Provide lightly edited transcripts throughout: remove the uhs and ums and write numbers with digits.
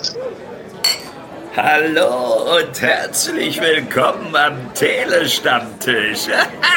Hallo und herzlich willkommen am Telestammtisch.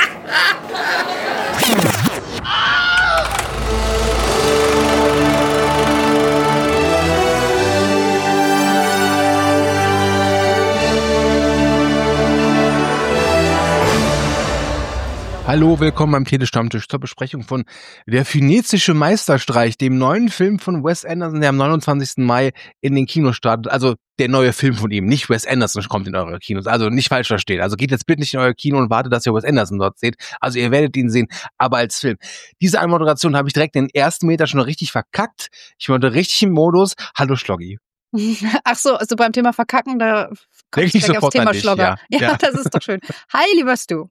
Hallo, willkommen beim Telestammtisch zur Besprechung von Der Phönizische Meisterstreich, dem neuen Film von Wes Anderson, der am 29. Mai in den Kinos startet. Also der neue Film von ihm, nicht Wes Anderson kommt in eure Kinos. Also nicht falsch verstehen. Also geht jetzt bitte nicht in euer Kino und wartet, dass ihr Wes Anderson dort seht. Also ihr werdet ihn sehen, aber als Film. Diese Anmoderation habe ich direkt in den ersten Meter schon richtig verkackt. Ich war richtig im Modus. Hallo Schloggi. Ach so, also beim Thema Verkacken, da komme ich gleich aufs Thema Schlogger. Ja, das ist doch schön. Hi, lieber Stu.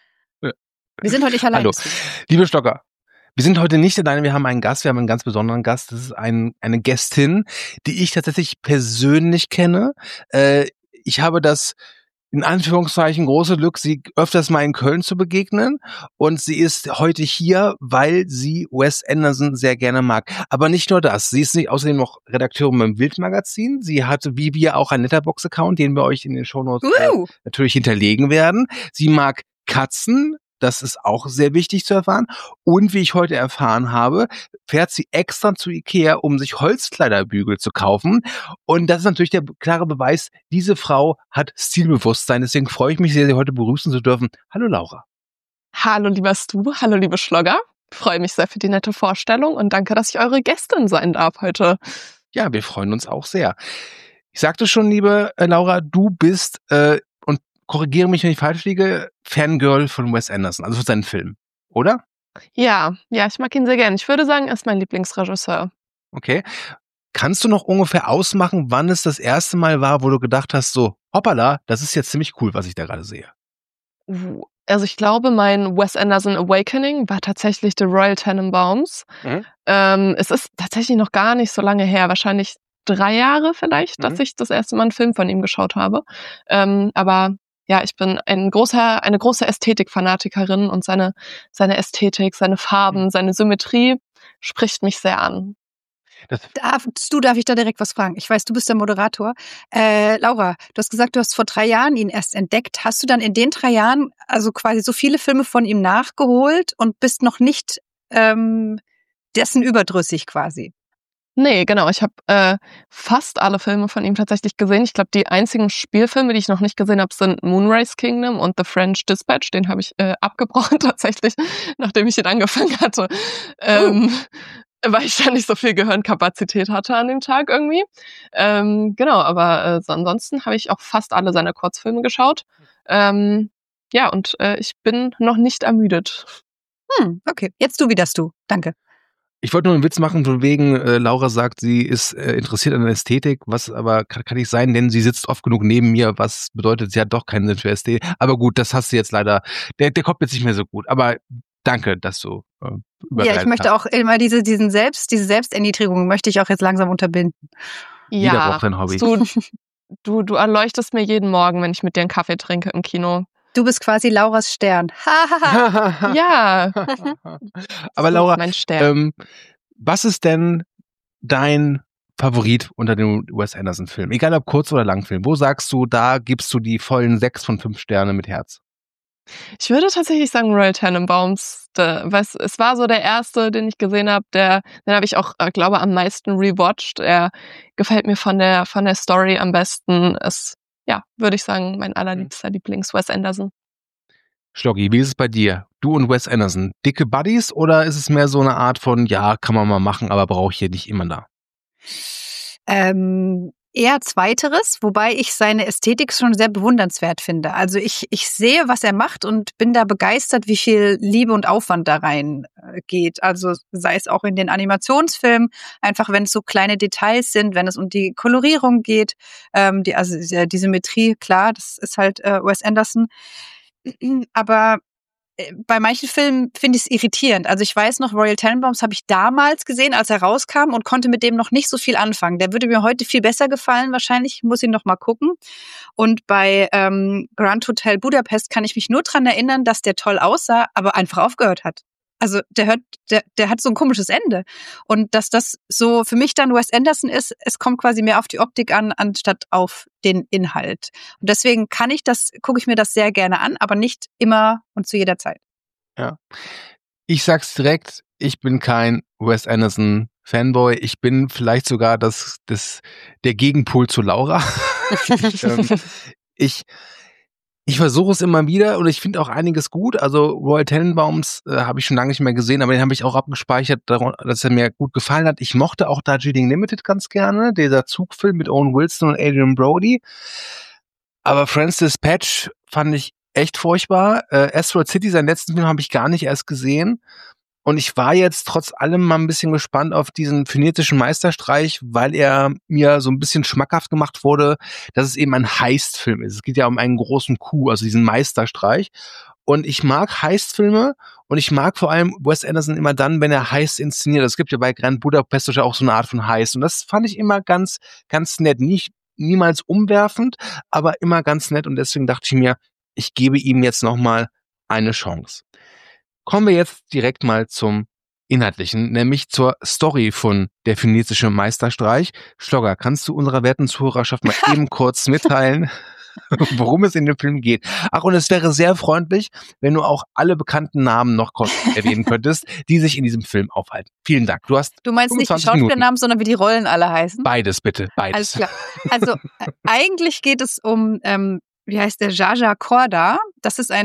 Wir sind heute nicht alleine. Hallo, liebe Stocker. Wir sind heute nicht alleine, wir haben einen Gast, wir haben einen ganz besonderen Gast. Das ist eine Gästin, die ich tatsächlich persönlich kenne. Ich habe das, in Anführungszeichen, große Glück, sie öfters mal in Köln zu begegnen. Und sie ist heute hier, weil sie Wes Anderson sehr gerne mag. Aber nicht nur das. Sie ist außerdem noch Redakteurin beim Bild-Magazin. Sie hat, wie wir, auch einen Letterboxd-Account, den wir euch in den Shownotes natürlich hinterlegen werden. Sie mag Katzen. Das ist auch sehr wichtig zu erfahren. Und wie ich heute erfahren habe, fährt sie extra zu Ikea, um sich Holzkleiderbügel zu kaufen. Und das ist natürlich der klare Beweis, diese Frau hat Stilbewusstsein. Deswegen freue ich mich sehr, sie heute begrüßen zu dürfen. Hallo Laura. Hallo lieber Stu, hallo liebe Schlogger. Ich freue mich sehr für die nette Vorstellung und danke, dass ich eure Gästin sein darf heute. Ja, wir freuen uns auch sehr. Ich sagte schon, liebe Laura, du bist korrigiere mich, wenn ich falsch liege, Fangirl von Wes Anderson, also für seinen Film, oder? Ja, ich mag ihn sehr gern. Ich würde sagen, er ist mein Lieblingsregisseur. Okay. Kannst du noch ungefähr ausmachen, wann es das erste Mal war, wo du gedacht hast, so, hoppala, das ist jetzt ziemlich cool, was ich da gerade sehe? Also ich glaube, mein Wes Anderson Awakening war tatsächlich The Royal Tenenbaums. Es ist tatsächlich noch gar nicht so lange her, wahrscheinlich 3 Jahre vielleicht, dass ich das erste Mal einen Film von ihm geschaut habe. Aber ja, ich bin eine große Ästhetik-Fanatikerin und seine Ästhetik, seine Farben, seine Symmetrie spricht mich sehr an. Darf ich da direkt was fragen? Ich weiß, du bist der Moderator. Laura, du hast gesagt, du hast vor 3 Jahren ihn erst entdeckt. Hast du dann in den 3 Jahren also quasi so viele Filme von ihm nachgeholt und bist noch nicht dessen überdrüssig quasi? Nee, genau. Ich habe fast alle Filme von ihm tatsächlich gesehen. Ich glaube, die einzigen Spielfilme, die ich noch nicht gesehen habe, sind Moonrise Kingdom und The French Dispatch. Den habe ich abgebrochen tatsächlich, nachdem ich ihn angefangen hatte. Weil ich da nicht so viel Gehirnkapazität hatte an dem Tag irgendwie. Genau, aber ansonsten habe ich auch fast alle seiner Kurzfilme geschaut. Ich bin noch nicht ermüdet. Okay, jetzt du wieder, Stu. Danke. Ich wollte nur einen Witz machen, von wegen Laura sagt, sie ist interessiert an der Ästhetik, was aber kann nicht sein, denn sie sitzt oft genug neben mir, was bedeutet, sie hat doch keinen Sinn für Ästhetik. Aber gut, das hast du jetzt leider, der kommt jetzt nicht mehr so gut. Aber danke, dass du ja, ich möchte auch immer diese Selbsterniedrigung möchte ich auch jetzt langsam unterbinden. Ja, jeder braucht sein Hobby. Du erleuchtest mir jeden Morgen, wenn ich mit dir einen Kaffee trinke im Kino. Du bist quasi Lauras Stern. Ja. Aber Laura, mein Stern. Was ist denn dein Favorit unter den Wes Anderson-Filmen? Egal ob Kurz- oder Langfilm. Wo sagst du, da gibst du die vollen 6 von 5 Sterne mit Herz? Ich würde tatsächlich sagen Royal Tenenbaums. Es war so der erste, den ich gesehen habe. Den habe ich auch, glaube am meisten rewatcht. Er gefällt mir von der Story am besten. Würde ich sagen, mein allerliebster Lieblings-Wes Anderson. Schloggi, wie ist es bei dir? Du und Wes Anderson, dicke Buddies oder ist es mehr so eine Art von, ja, kann man mal machen, aber brauche ich hier nicht immer da? Eher zweiteres, wobei ich seine Ästhetik schon sehr bewundernswert finde. Also ich sehe, was er macht und bin da begeistert, wie viel Liebe und Aufwand da rein geht. Also sei es auch in den Animationsfilmen, einfach wenn es so kleine Details sind, wenn es um die Kolorierung geht, die Symmetrie, klar, das ist halt Wes Anderson. Aber bei manchen Filmen finde ich es irritierend. Also ich weiß noch, Royal Tenenbaums habe ich damals gesehen, als er rauskam und konnte mit dem noch nicht so viel anfangen. Der würde mir heute viel besser gefallen wahrscheinlich. Ich muss ihn noch mal gucken. Und bei Grand Hotel Budapest kann ich mich nur dran erinnern, dass der toll aussah, aber einfach aufgehört hat. also der hat so ein komisches Ende. Und dass das so für mich dann Wes Anderson ist, es kommt quasi mehr auf die Optik an, anstatt auf den Inhalt. Und deswegen gucke ich mir das sehr gerne an, aber nicht immer und zu jeder Zeit. Ja. Ich sag's direkt, ich bin kein Wes Anderson Fanboy. Ich bin vielleicht sogar der Gegenpol zu Laura. Ich versuche es immer wieder und ich finde auch einiges gut. Also Royal Tenenbaums habe ich schon lange nicht mehr gesehen, aber den habe ich auch abgespeichert, dass er mir gut gefallen hat. Ich mochte auch Darjeeling Limited ganz gerne, dieser Zugfilm mit Owen Wilson und Adrian Brody. Aber French Dispatch fand ich echt furchtbar. Asteroid City, seinen letzten Film, habe ich gar nicht erst gesehen. Und ich war jetzt trotz allem mal ein bisschen gespannt auf diesen chinesischen Meisterstreich, weil er mir so ein bisschen schmackhaft gemacht wurde, dass es eben ein Heist-Film ist. Es geht ja um einen großen Coup, also diesen Meisterstreich. Und ich mag Heist-Filme und ich mag vor allem Wes Anderson immer dann, wenn er Heist inszeniert. Es gibt ja bei Grand Budapest auch so eine Art von Heist. Und das fand ich immer ganz, ganz nett. Niemals umwerfend, aber immer ganz nett. Und deswegen dachte ich mir, ich gebe ihm jetzt nochmal eine Chance. Kommen wir jetzt direkt mal zum Inhaltlichen, nämlich zur Story von Der chinesische Meisterstreich. Schlogger, kannst du unserer werten Zuhörerschaft mal eben kurz mitteilen, worum es in dem Film geht? Ach, und es wäre sehr freundlich, wenn du auch alle bekannten Namen noch kurz erwähnen könntest, die sich in diesem Film aufhalten. Vielen Dank. Du meinst nicht die Schauspielernamen, sondern wie die Rollen alle heißen? Beides, bitte. Beides. Alles klar. Also eigentlich geht es um, wie heißt der, Jaja Korda. Das ist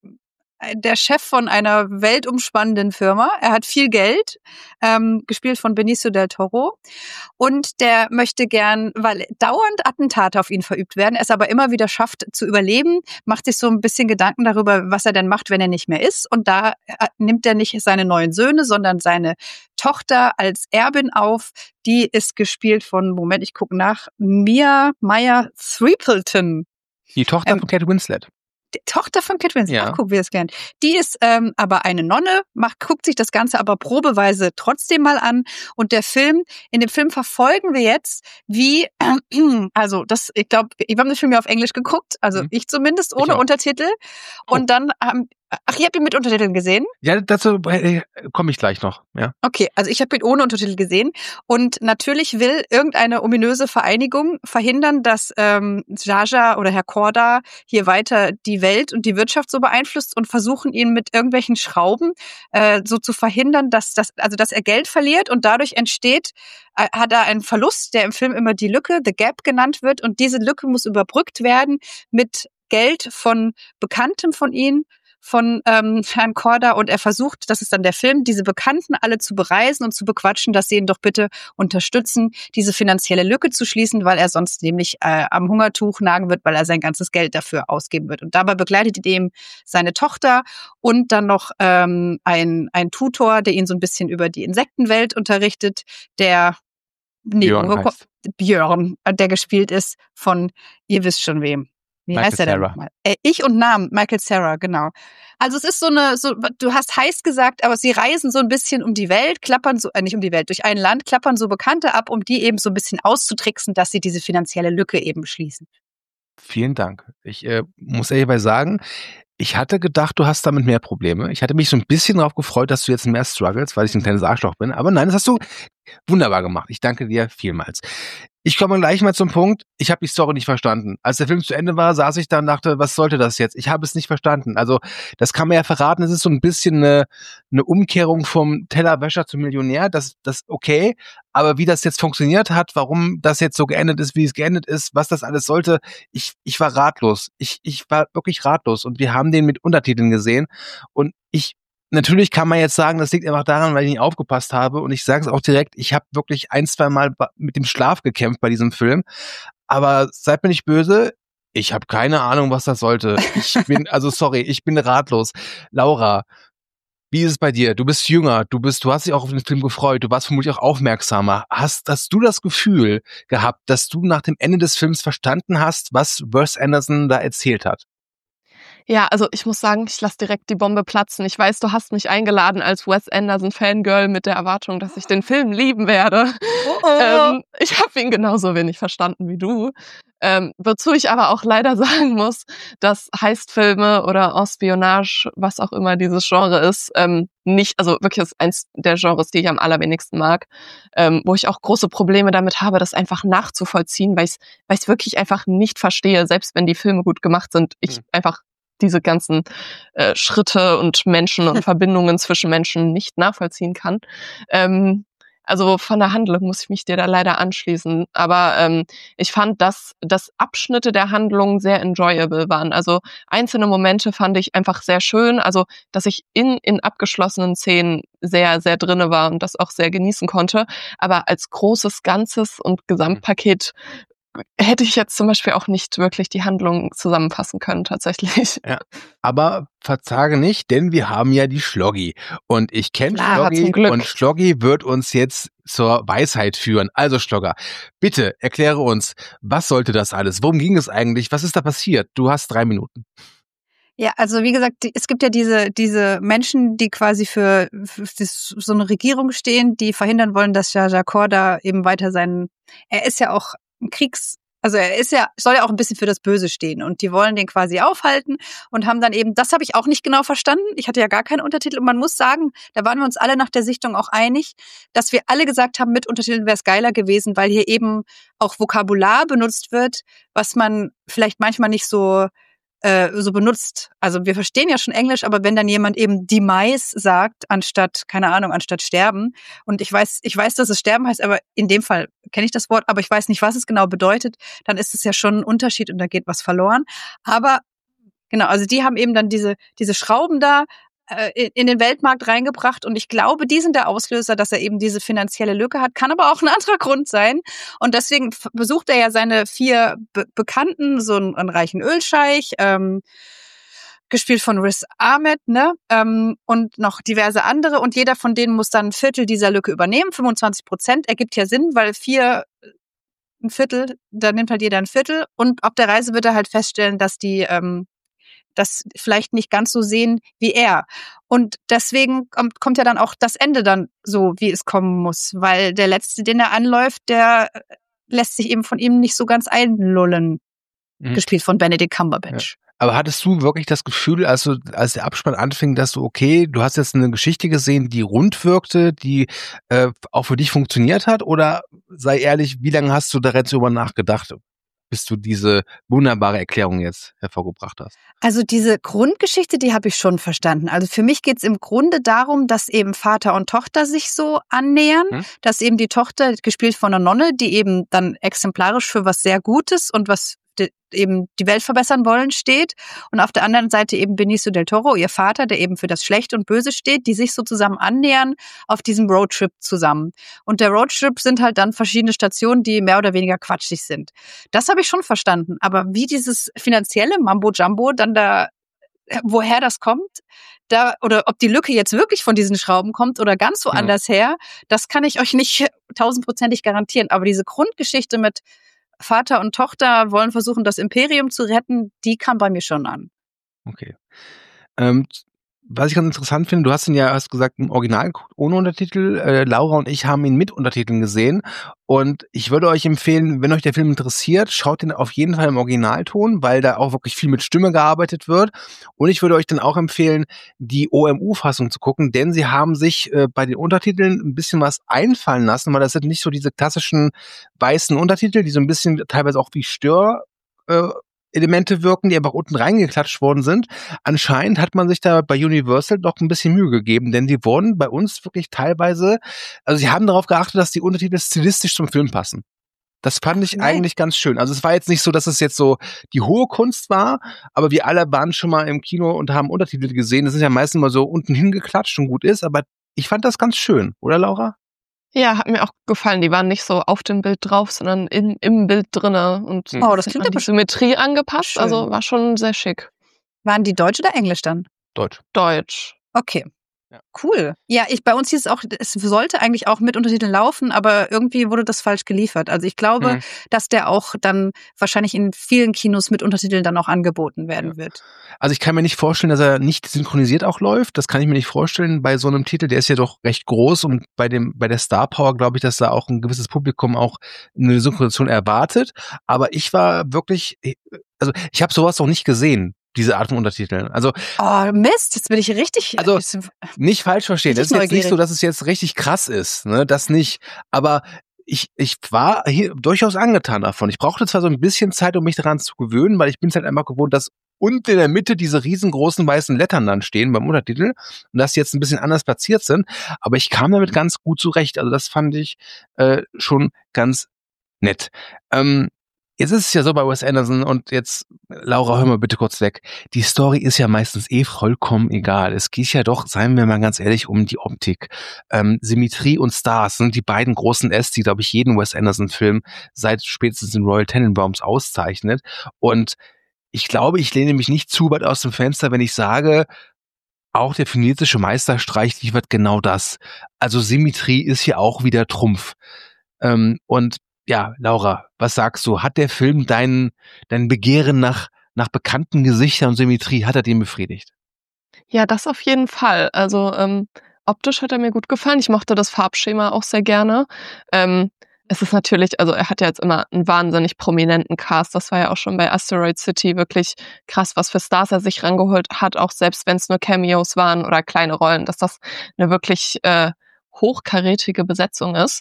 der Chef von einer weltumspannenden Firma. Er hat viel Geld, gespielt von Benicio del Toro. Und der möchte gern, weil dauernd Attentate auf ihn verübt werden, es aber immer wieder schafft zu überleben, macht sich so ein bisschen Gedanken darüber, was er denn macht, wenn er nicht mehr ist. Und da nimmt er nicht seine neuen Söhne, sondern seine Tochter als Erbin auf. Die ist gespielt von, Moment, ich gucke nach, Mia Threepleton. Die Tochter von Kate Winslet. Die Tochter von Kate Winslet, ja. Ach, guck, wie es kennt. Die ist aber eine Nonne, guckt sich das Ganze aber probeweise trotzdem mal an. Und in dem Film verfolgen wir jetzt, wie, also ich glaube, wir haben den Film ja auf Englisch geguckt, also ich zumindest, ohne Untertitel. Und dann ihr habt ihn mit Untertiteln gesehen? Ja, dazu komme ich gleich noch. Ja. Okay, also ich habe ihn ohne Untertitel gesehen. Und natürlich will irgendeine ominöse Vereinigung verhindern, dass Jaja oder Herr Korda hier weiter die Welt und die Wirtschaft so beeinflusst und versuchen ihn mit irgendwelchen Schrauben so zu verhindern, dass er Geld verliert und dadurch hat er einen Verlust, der im Film immer die Lücke, the gap genannt wird. Und diese Lücke muss überbrückt werden mit Geld von Bekanntem von ihm, von Herrn Korda, und er versucht, das ist dann der Film, diese Bekannten alle zu bereisen und zu bequatschen, dass sie ihn doch bitte unterstützen, diese finanzielle Lücke zu schließen, weil er sonst nämlich am Hungertuch nagen wird, weil er sein ganzes Geld dafür ausgeben wird. Und dabei begleitet ihn seine Tochter und dann noch ein Tutor, der ihn so ein bisschen über die Insektenwelt unterrichtet, der Björn, der gespielt ist von, ihr wisst schon wem. Wie Michael heißt er denn nochmal? Ich und Namen, Michael Cera, genau. Also es ist du hast heiß gesagt, aber sie reisen so ein bisschen um die Welt, nicht um die Welt, durch ein Land, klappern so Bekannte ab, um die eben so ein bisschen auszutricksen, dass sie diese finanzielle Lücke eben schließen. Vielen Dank. Ich muss ehrlich sagen, ich hatte gedacht, du hast damit mehr Probleme. Ich hatte mich so ein bisschen darauf gefreut, dass du jetzt mehr struggles, weil ich ein kleines Arschloch bin. Aber nein, das hast du wunderbar gemacht. Ich danke dir vielmals. Ich komme gleich mal zum Punkt. Ich habe die Story nicht verstanden. Als der Film zu Ende war, saß ich da und dachte, was sollte das jetzt? Ich habe es nicht verstanden. Also das kann man ja verraten. Es ist so ein bisschen eine Umkehrung vom Tellerwäscher zum Millionär. Das okay. Aber wie das jetzt funktioniert hat, warum das jetzt so geendet ist, wie es geendet ist, was das alles sollte, ich war ratlos. Ich war wirklich ratlos. Und wir haben den mit Untertiteln gesehen. Und natürlich kann man jetzt sagen, das liegt einfach daran, weil ich nicht aufgepasst habe. Und ich sage es auch direkt, ich habe wirklich 1-2 Mal mit dem Schlaf gekämpft bei diesem Film. Aber seid mir nicht böse, ich habe keine Ahnung, was das sollte. Ich bin ratlos. Laura, wie ist es bei dir? Du bist jünger, du hast dich auch auf den Film gefreut, du warst vermutlich auch aufmerksamer. Hast du das Gefühl gehabt, dass du nach dem Ende des Films verstanden hast, was Wes Anderson da erzählt hat? Ja, also ich muss sagen, ich lasse direkt die Bombe platzen. Ich weiß, du hast mich eingeladen als Wes Anderson Fangirl mit der Erwartung, dass ich den Film lieben werde. Ich habe ihn genauso wenig verstanden wie du. Wozu ich aber auch leider sagen muss, dass Heistfilme oder Espionage, was auch immer dieses Genre ist, nicht, also wirklich ist eins der Genres, die ich am allerwenigsten mag, wo ich auch große Probleme damit habe, das einfach nachzuvollziehen, weil ich es wirklich einfach nicht verstehe, selbst wenn die Filme gut gemacht sind, ich einfach diese ganzen Schritte und Menschen und Verbindungen zwischen Menschen nicht nachvollziehen kann. Also von der Handlung muss ich mich dir da leider anschließen. Aber ich fand, dass Abschnitte der Handlung sehr enjoyable waren. Also einzelne Momente fand ich einfach sehr schön. Also dass ich in abgeschlossenen Szenen sehr, sehr drinne war und das auch sehr genießen konnte. Aber als großes Ganzes und Gesamtpaket hätte ich jetzt zum Beispiel auch nicht wirklich die Handlung zusammenfassen können, tatsächlich. Ja, aber verzage nicht, denn wir haben ja die Schloggi. Und ich kenne Lara, zum Schloggi Glück. und Schloggi wird uns jetzt zur Weisheit führen. Also Schlogger, bitte erkläre uns, was sollte das alles? Worum ging es eigentlich? Was ist da passiert? Du hast 3 Minuten. Ja, also wie gesagt, es gibt ja diese Menschen, die quasi für so eine Regierung stehen, die verhindern wollen, dass Jar Jar Jar da eben weiter er ist ja auch ein soll ja auch ein bisschen für das Böse stehen und die wollen den quasi aufhalten und haben dann eben, das habe ich auch nicht genau verstanden, ich hatte ja gar keinen Untertitel und man muss sagen, da waren wir uns alle nach der Sichtung auch einig, dass wir alle gesagt haben, mit Untertiteln wäre es geiler gewesen, weil hier eben auch Vokabular benutzt wird, was man vielleicht manchmal nicht so benutzt. Also wir verstehen ja schon Englisch, aber wenn dann jemand eben Demise sagt, anstatt sterben, und ich weiß, dass es sterben heißt, aber in dem Fall kenne ich das Wort, aber ich weiß nicht, was es genau bedeutet, dann ist es ja schon ein Unterschied und da geht was verloren. Aber genau, also die haben eben dann diese Schrauben da in den Weltmarkt reingebracht und ich glaube, die sind der Auslöser, dass er eben diese finanzielle Lücke hat, kann aber auch ein anderer Grund sein und deswegen besucht er ja seine 4 Bekannten, so einen reichen Ölscheich, gespielt von Riz Ahmed, ne, und noch diverse andere und jeder von denen muss dann ein Viertel dieser Lücke übernehmen, 25%, ergibt ja Sinn, weil 4 ein Viertel, da nimmt halt jeder ein Viertel und auf der Reise wird er halt feststellen, dass die das vielleicht nicht ganz so sehen wie er. Und deswegen kommt ja dann auch das Ende dann so, wie es kommen muss, weil der Letzte, den er anläuft, der lässt sich eben von ihm nicht so ganz einlullen. Gespielt von Benedict Cumberbatch. Ja. Aber hattest du wirklich das Gefühl, als der Abspann anfing, dass du, okay, du hast jetzt eine Geschichte gesehen, die rund wirkte, die auch für dich funktioniert hat? Oder sei ehrlich, wie lange hast du da jetzt drüber nachgedacht, bis du diese wunderbare Erklärung jetzt hervorgebracht hast? Also diese Grundgeschichte, die habe ich schon verstanden. Also für mich geht es im Grunde darum, dass eben Vater und Tochter sich so annähern, dass eben die Tochter, gespielt von einer Nonne, die eben dann exemplarisch für was sehr Gutes und was eben die Welt verbessern wollen, steht. Und auf der anderen Seite eben Benicio del Toro, ihr Vater, der eben für das Schlechte und Böse steht, die sich so zusammen annähern auf diesem Roadtrip zusammen. Und der Roadtrip sind halt dann verschiedene Stationen, die mehr oder weniger quatschig sind. Das habe ich schon verstanden. Aber wie dieses finanzielle Mambo-Jumbo dann da, woher das kommt, oder ob die Lücke jetzt wirklich von diesen Schrauben kommt oder ganz woanders her, das kann ich euch nicht 1000%ig garantieren. Aber diese Grundgeschichte mit Vater und Tochter wollen versuchen, das Imperium zu retten, die kam bei mir schon an. Okay. Was ich ganz interessant finde, du hast ihn ja, hast gesagt, im Original ohne Untertitel. Laura und ich haben ihn mit Untertiteln gesehen. Und ich würde euch empfehlen, wenn euch der Film interessiert, schaut ihn auf jeden Fall im Originalton, weil da auch wirklich viel mit Stimme gearbeitet wird. Und ich würde euch dann auch empfehlen, die OMU-Fassung zu gucken, denn sie haben sich bei den Untertiteln ein bisschen was einfallen lassen, weil das sind nicht so diese klassischen weißen Untertitel, die so ein bisschen teilweise auch wie Elemente wirken, die einfach unten reingeklatscht worden sind. Anscheinend hat man sich da bei Universal doch ein bisschen Mühe gegeben, denn die wurden bei uns wirklich teilweise, also sie haben darauf geachtet, dass die Untertitel stilistisch zum Film passen. Das fand ich eigentlich ganz schön. Also es war jetzt nicht so, dass es jetzt so die hohe Kunst war, aber wir alle waren schon mal im Kino und haben Untertitel gesehen. Das ist ja meistens mal so unten hingeklatscht und gut ist, aber ich fand das ganz schön, oder Laura? Ja, hat mir auch gefallen. Die waren nicht so auf dem Bild drauf, sondern im Bild drinne und das klingt an die Symmetrie angepasst. Schön. Also war schon sehr schick. Waren die Deutsch oder Englisch dann? Deutsch. Deutsch. Okay. Cool. Ja, bei uns hieß es auch, es sollte eigentlich auch mit Untertiteln laufen, aber irgendwie wurde das falsch geliefert. Also ich glaube, dass der auch dann wahrscheinlich in vielen Kinos mit Untertiteln dann auch angeboten werden wird. Also ich kann mir nicht vorstellen, dass er nicht synchronisiert auch läuft. Das kann ich mir nicht vorstellen bei so einem Titel. Der ist ja doch recht groß und bei der Star Power glaube ich, dass da auch ein gewisses Publikum auch eine Synchronisation erwartet. Aber ich war wirklich, also ich habe sowas noch nicht gesehen. Diese Art von Untertiteln. Also Mist, jetzt bin ich richtig. Also nicht falsch verstehen. Das ist jetzt nicht so, dass es jetzt richtig krass ist, ne? Das nicht. Aber ich war hier durchaus angetan davon. Ich brauchte zwar so ein bisschen Zeit, um mich daran zu gewöhnen, weil ich bin es halt einfach gewohnt, dass unten in der Mitte diese riesengroßen weißen Lettern dann stehen beim Untertitel und dass die jetzt ein bisschen anders platziert sind. Aber ich kam damit ganz gut zurecht. Also das fand ich schon ganz nett. Jetzt ist es ja so bei Wes Anderson und jetzt, Laura, hör mal bitte kurz weg. Die Story ist ja meistens vollkommen egal. Es geht ja doch, seien wir mal ganz ehrlich, um die Optik. Symmetrie und Stars sind die beiden großen S, die, glaube ich, jeden Wes Anderson-Film seit spätestens den Royal Tenenbaums auszeichnet. Und ich glaube, ich lehne mich nicht zu weit aus dem Fenster, wenn ich sage, auch der chinesische Meisterstreich liefert genau das. Also Symmetrie ist hier auch wieder Trumpf. Und ja, Laura, was sagst du? Hat der Film dein Begehren nach bekannten Gesichtern und Symmetrie, hat er den befriedigt? Ja, das auf jeden Fall. Also optisch hat er mir gut gefallen. Ich mochte das Farbschema auch sehr gerne. Es ist natürlich, also er hat ja jetzt immer einen wahnsinnig prominenten Cast. Das war ja auch schon bei Asteroid City wirklich krass, was für Stars er sich rangeholt hat, auch selbst wenn es nur Cameos waren oder kleine Rollen, dass das eine wirklich hochkarätige Besetzung ist.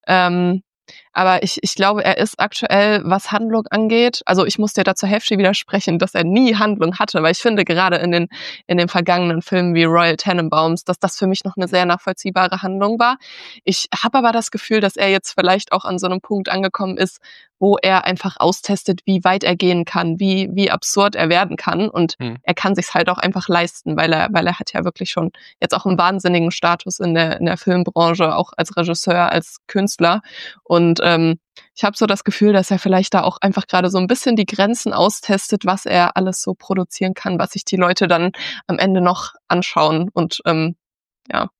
Aber ich glaube, er ist aktuell, was Handlung angeht, also ich muss dir da zur Hälfte widersprechen, dass er nie Handlung hatte, weil ich finde gerade in den vergangenen Filmen wie Royal Tenenbaums, dass das für mich noch eine sehr nachvollziehbare Handlung war. Ich habe aber das Gefühl, dass er jetzt vielleicht auch an so einem Punkt angekommen ist, wo er einfach austestet, wie weit er gehen kann, wie absurd er werden kann und er kann sich's halt auch einfach leisten, weil er hat ja wirklich schon jetzt auch einen wahnsinnigen Status in der Filmbranche, auch als Regisseur, als Künstler und ich habe so das Gefühl, dass er vielleicht da auch einfach gerade so ein bisschen die Grenzen austestet, was er alles so produzieren kann, was sich die Leute dann am Ende noch anschauen und ja.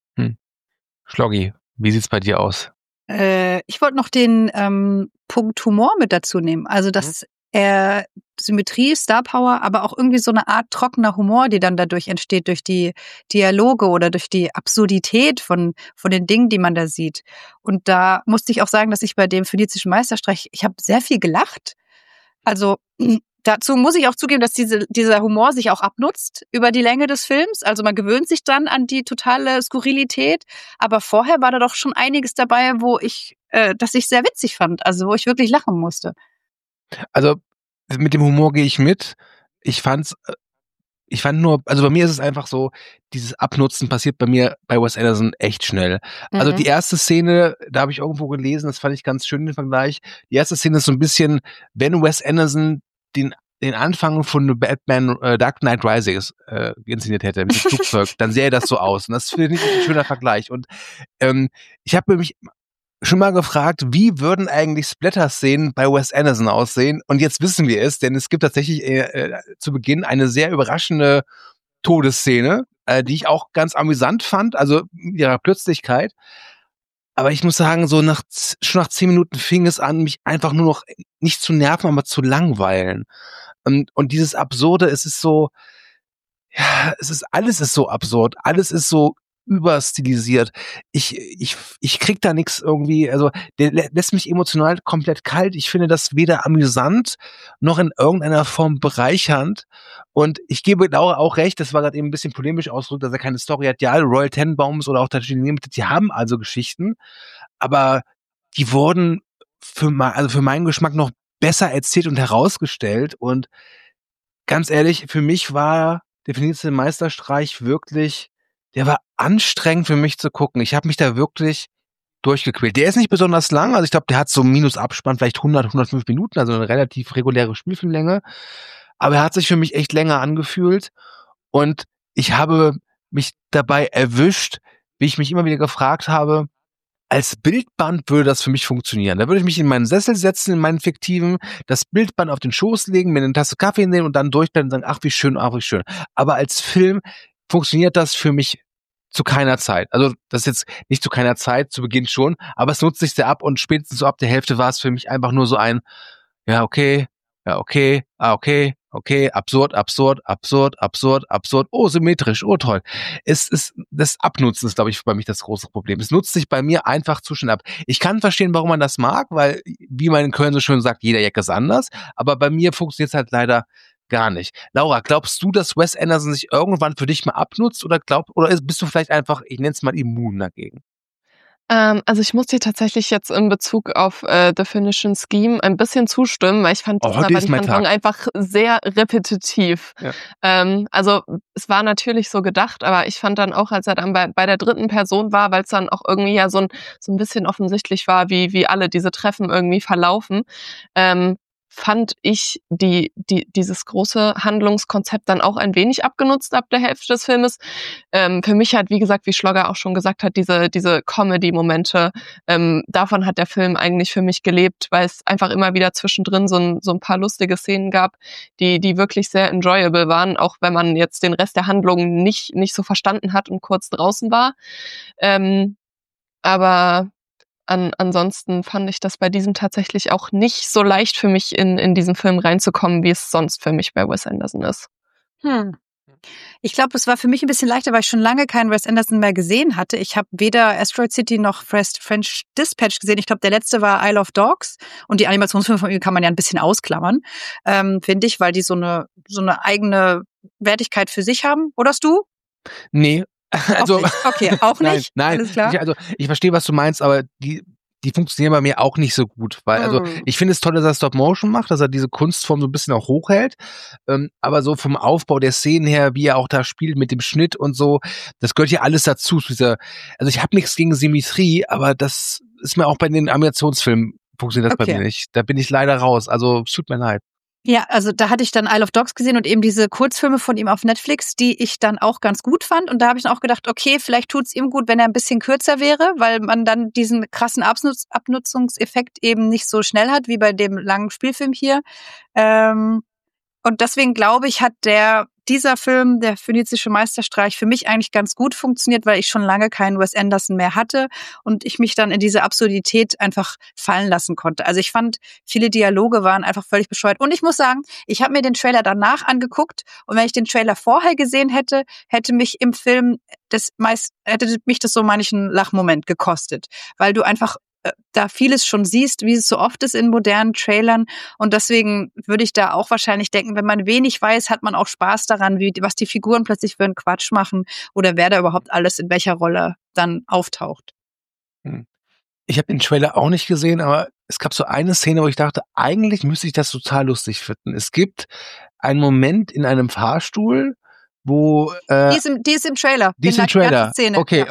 Schloggi, wie sieht's bei dir aus? Ich wollte noch den Punkt Humor mit dazu nehmen. Also, dass er Symmetrie, Star Power, aber auch irgendwie so eine Art trockener Humor, die dann dadurch entsteht, durch die Dialoge oder durch die Absurdität von den Dingen, die man da sieht. Und da musste ich auch sagen, dass ich bei dem phönizischen Meisterstreich, ich habe sehr viel gelacht. Also dazu muss ich auch zugeben, dass dieser Humor sich auch abnutzt über die Länge des Films. Also man gewöhnt sich dann an die totale Skurrilität. Aber vorher war da doch schon einiges dabei, das ich sehr witzig fand. Also wo ich wirklich lachen musste. Also mit dem Humor gehe ich mit. Ich fand nur, also bei mir ist es einfach so, dieses Abnutzen passiert bei mir bei Wes Anderson echt schnell. Also die erste Szene, da habe ich irgendwo gelesen, das fand ich ganz schön den Vergleich. Die erste Szene ist so ein bisschen, wenn Wes Anderson den Anfang von Batman Dark Knight Rises inszeniert hätte mit dem Flugzeug, dann sähe das so aus. Und das finde ich ein schöner Vergleich. Und ich habe mich schon mal gefragt, wie würden eigentlich Splatter-Szenen bei Wes Anderson aussehen? Und jetzt wissen wir es, denn es gibt tatsächlich zu Beginn eine sehr überraschende Todesszene, die ich auch ganz amüsant fand, also mit ihrer Plötzlichkeit. Aber ich muss sagen, schon nach 10 Minuten fing es an, mich einfach nur noch nicht zu nerven, aber zu langweilen. Und dieses Absurde, es ist so, ja, alles ist so absurd, alles ist so überstilisiert. Ich krieg da nichts irgendwie, also der lässt mich emotional komplett kalt. Ich finde das weder amüsant noch in irgendeiner Form bereichernd. Und ich gebe Laura auch recht, das war gerade eben ein bisschen polemisch ausgedrückt, dass er keine Story hat. Ja, Royal Tenenbaums oder auch Tatooine, die haben also Geschichten, aber die wurden für meinen Geschmack noch besser erzählt und herausgestellt. Und ganz ehrlich, für mich war der phönizische Meisterstreich wirklich, der war anstrengend für mich zu gucken. Ich habe mich da wirklich durchgequält. Der ist nicht besonders lang, also ich glaube, der hat so minus Abspann vielleicht 105 Minuten, also eine relativ reguläre Spielfilmlänge. Aber er hat sich für mich echt länger angefühlt und ich habe mich dabei erwischt, wie ich mich immer wieder gefragt habe, als Bildband würde das für mich funktionieren. Da würde ich mich in meinen Sessel setzen, in meinen fiktiven, das Bildband auf den Schoß legen, mir eine Tasse Kaffee nehmen und dann durchblättern und sagen, ach wie schön, ach wie schön. Aber als Film funktioniert das für mich zu keiner Zeit. Also das ist jetzt nicht zu keiner Zeit, zu Beginn schon, aber es nutzt sich sehr ab und spätestens so ab der Hälfte war es für mich einfach nur so ein, ja, okay, absurd, oh, symmetrisch, oh, toll. Das Abnutzen ist, glaube ich, bei mich das große Problem. Es nutzt sich bei mir einfach zu schnell ab. Ich kann verstehen, warum man das mag, weil, wie man in Köln so schön sagt, jeder Jack ist anders, aber bei mir funktioniert es halt leider gar nicht. Laura, glaubst du, dass Wes Anderson sich irgendwann für dich mal abnutzt oder bist du vielleicht einfach, ich nenne es mal, immun dagegen? Also ich muss dir tatsächlich jetzt in Bezug auf Definition Scheme ein bisschen zustimmen, weil ich fand heute ist die mein Handlung Tag. einfach sehr repetitiv. Ja. Also es war natürlich so gedacht, aber ich fand dann auch, als er dann bei der dritten Person war, weil es dann auch irgendwie ja so ein bisschen offensichtlich war, wie alle diese Treffen irgendwie verlaufen, fand ich dieses große Handlungskonzept dann auch ein wenig abgenutzt ab der Hälfte des Filmes. Für mich hat, wie gesagt, wie Schlogger auch schon gesagt hat, diese Comedy-Momente, davon hat der Film eigentlich für mich gelebt, weil es einfach immer wieder zwischendrin so ein paar lustige Szenen gab, die wirklich sehr enjoyable waren, auch wenn man jetzt den Rest der Handlung nicht so verstanden hat und kurz draußen war. Aber ansonsten fand ich das bei diesem tatsächlich auch nicht so leicht für mich, in diesen Film reinzukommen, wie es sonst für mich bei Wes Anderson ist. Ich glaube, es war für mich ein bisschen leichter, weil ich schon lange keinen Wes Anderson mehr gesehen hatte. Ich habe weder Asteroid City noch French Dispatch gesehen. Ich glaube, der letzte war Isle of Dogs. Und die Animationsfilme von ihm kann man ja ein bisschen ausklammern, finde ich, weil die so eine eigene Wertigkeit für sich haben. Oder hast du? Nee. Also, auch nicht. Okay, auch nicht? Nein. Alles klar. Ich verstehe, was du meinst, aber die funktionieren bei mir auch nicht so gut, weil also ich finde es toll, dass er Stop-Motion macht, dass er diese Kunstform so ein bisschen auch hochhält, aber so vom Aufbau der Szenen her, wie er auch da spielt mit dem Schnitt und so, das gehört ja alles dazu. Also ich habe nichts gegen Symmetrie, aber das ist mir auch bei den Animationsfilmen funktioniert das bei mir nicht. Da bin ich leider raus, also es tut mir leid. Ja, also da hatte ich dann Isle of Dogs gesehen und eben diese Kurzfilme von ihm auf Netflix, die ich dann auch ganz gut fand. Und da habe ich dann auch gedacht, okay, vielleicht tut's ihm gut, wenn er ein bisschen kürzer wäre, weil man dann diesen krassen Abnutzungseffekt eben nicht so schnell hat, wie bei dem langen Spielfilm hier. Und deswegen glaube ich, hat dieser Film, der phönizische Meisterstreich, für mich eigentlich ganz gut funktioniert, weil ich schon lange keinen Wes Anderson mehr hatte und ich mich dann in diese Absurdität einfach fallen lassen konnte. Also ich fand, viele Dialoge waren einfach völlig bescheuert. Und ich muss sagen, ich habe mir den Trailer danach angeguckt und wenn ich den Trailer vorher gesehen hätte, hätte mich im Film hätte mich das so manchen Lachmoment gekostet, weil du einfach da vieles schon siehst, wie es so oft ist in modernen Trailern. Und deswegen würde ich da auch wahrscheinlich denken, wenn man wenig weiß, hat man auch Spaß daran, was die Figuren plötzlich für einen Quatsch machen oder wer da überhaupt alles in welcher Rolle dann auftaucht. Ich habe den Trailer auch nicht gesehen, aber es gab so eine Szene, wo ich dachte, eigentlich müsste ich das total lustig finden. Es gibt einen Moment in einem Fahrstuhl, wo Die ist im Trailer. Die ist im Trailer. Szene. Okay.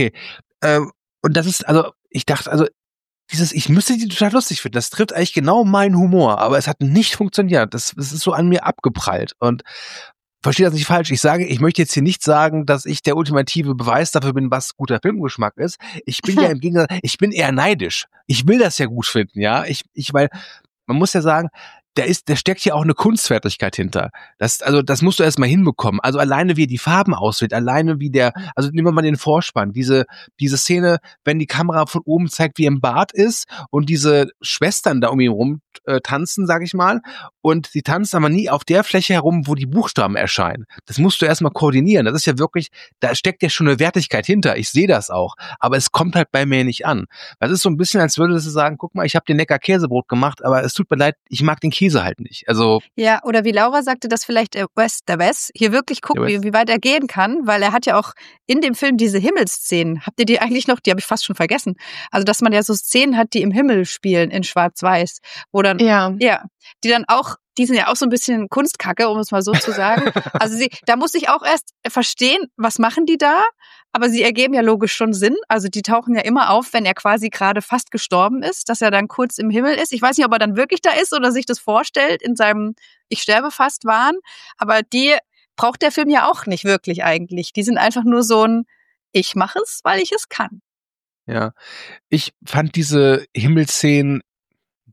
Und das ist, also ich dachte, also ich müsste die total lustig finden. Das trifft eigentlich genau meinen Humor, aber es hat nicht funktioniert. Das ist so an mir abgeprallt. Und verstehe das nicht falsch. Ich möchte jetzt hier nicht sagen, dass ich der ultimative Beweis dafür bin, was guter Filmgeschmack ist. Ich bin ja im Gegensatz, ich bin eher neidisch. Ich will das ja gut finden, ja. Weil man muss ja sagen, da steckt ja auch eine Kunstfertigkeit hinter. Das musst du erst mal hinbekommen. Also alleine wie er die Farben auswählt, alleine also nehmen wir mal den Vorspann, diese Szene, wenn die Kamera von oben zeigt, wie er im Bad ist und diese Schwestern da um ihn rum tanzen, sag ich mal, und sie tanzen aber nie auf der Fläche herum, wo die Buchstaben erscheinen. Das musst du erst mal koordinieren. Das ist ja wirklich, da steckt ja schon eine Wertigkeit hinter. Ich sehe das auch, aber es kommt halt bei mir nicht an. Das ist so ein bisschen, als würde sie sagen, guck mal, ich habe dir Neckar Käsebrot gemacht, aber es tut mir leid, ich mag den Käse halt nicht. Also ja, oder wie Laura sagte, dass vielleicht der Wes hier wirklich guckt, wie weit er gehen kann, weil er hat ja auch in dem Film diese Himmelsszenen. Habt ihr die eigentlich noch? Die habe ich fast schon vergessen. Also, dass man ja so Szenen hat, die im Himmel spielen in Schwarz-Weiß, wo dann die dann auch, die sind ja auch so ein bisschen Kunstkacke, um es mal so zu sagen. Also da muss ich auch erst verstehen, was machen die da? Aber sie ergeben ja logisch schon Sinn. Also die tauchen ja immer auf, wenn er quasi gerade fast gestorben ist, dass er dann kurz im Himmel ist. Ich weiß nicht, ob er dann wirklich da ist oder sich das vorstellt in seinem Ich sterbe fast Wahn. Aber die braucht der Film ja auch nicht wirklich eigentlich. Die sind einfach nur so ein Ich mache es, weil ich es kann. Ja, ich fand diese Himmelsszenen,